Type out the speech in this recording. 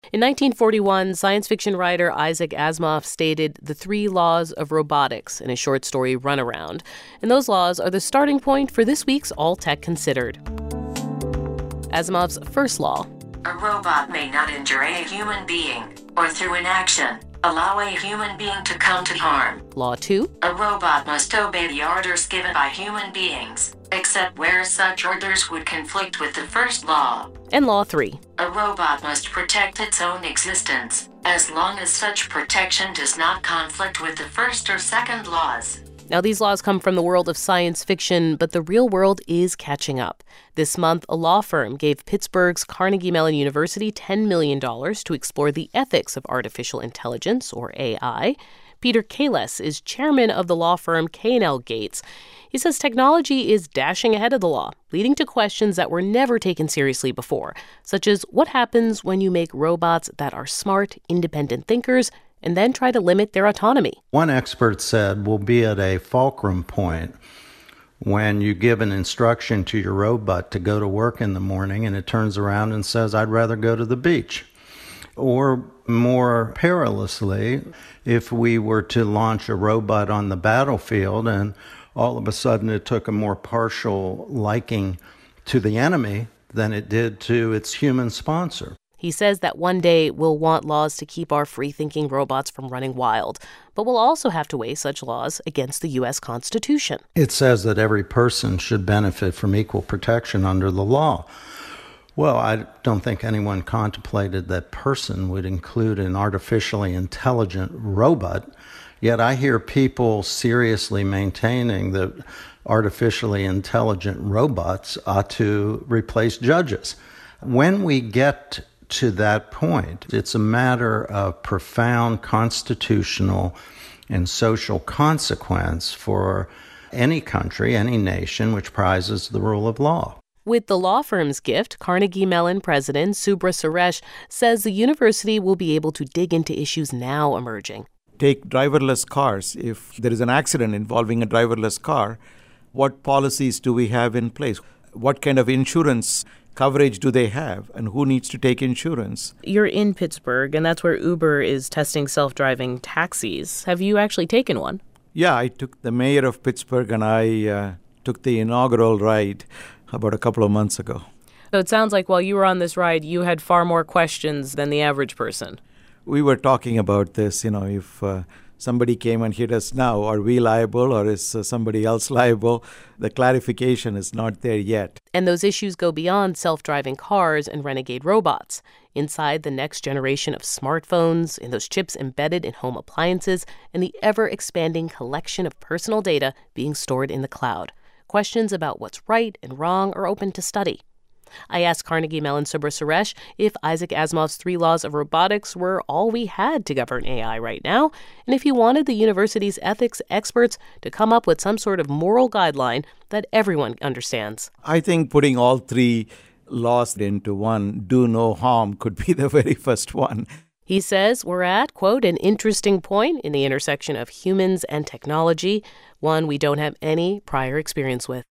In 1941, science fiction writer Isaac Asimov stated the 3 laws of robotics in his short story Runaround. And those laws are the starting point for this week's All Tech Considered. Asimov's first law: a robot may not injure a human being, or through inaction, allow a human being to come to harm. Law 2: a robot must obey the orders given by human beings, except where such orders would conflict with the first law. And Law 3: a robot must protect its own existence, as long as such protection does not conflict with the first or second laws. Now, these laws come from the world of science fiction, but the real world is catching up. This month, a law firm gave Pittsburgh's Carnegie Mellon University $10 million to explore the ethics of artificial intelligence, or AI. Peter Kales is chairman of the law firm K&L Gates. He says technology is dashing ahead of the law, leading to questions that were never taken seriously before, such as what happens when you make robots that are smart, independent thinkers and then try to limit their autonomy. One expert said we'll be at a fulcrum point when you give an instruction to your robot to go to work in the morning and it turns around and says, I'd rather go to the beach. Or more perilously, if we were to launch a robot on the battlefield and all of a sudden it took a more partial liking to the enemy than it did to its human sponsor. He says that one day we'll want laws to keep our free-thinking robots from running wild, but we'll also have to weigh such laws against the U.S. Constitution. It says that every person should benefit from equal protection under the law. Well, I don't think anyone contemplated that person would include an artificially intelligent robot, yet I hear people seriously maintaining that artificially intelligent robots ought to replace judges. When we get to that point, it's a matter of profound constitutional and social consequence for any country, any nation which prizes the rule of law. With the law firm's gift, Carnegie Mellon president Subra Suresh says the university will be able to dig into issues now emerging. Take driverless cars. If there is an accident involving a driverless car, what policies do we have in place? What kind of insurance coverage do they have, and who needs to take insurance? You're in Pittsburgh, and that's where Uber is testing self-driving taxis. Have you actually taken one? Yeah, I took the mayor of Pittsburgh, and I took the inaugural ride about a couple of months ago. So it sounds like while you were on this ride, you had far more questions than the average person. We were talking about this, if somebody came and hit us now, are we liable or is somebody else liable? The clarification is not there yet. And those issues go beyond self-driving cars and renegade robots. Inside the next generation of smartphones, in those chips embedded in home appliances, and the ever-expanding collection of personal data being stored in the cloud. Questions about what's right and wrong are open to study. I asked Carnegie Mellon Subra Suresh if Isaac Asimov's 3 laws of robotics were all we had to govern AI right now, and if he wanted the university's ethics experts to come up with some sort of moral guideline that everyone understands. I think putting all 3 laws into one, do no harm, could be the very first one. He says we're at, quote, an interesting point in the intersection of humans and technology, one we don't have any prior experience with.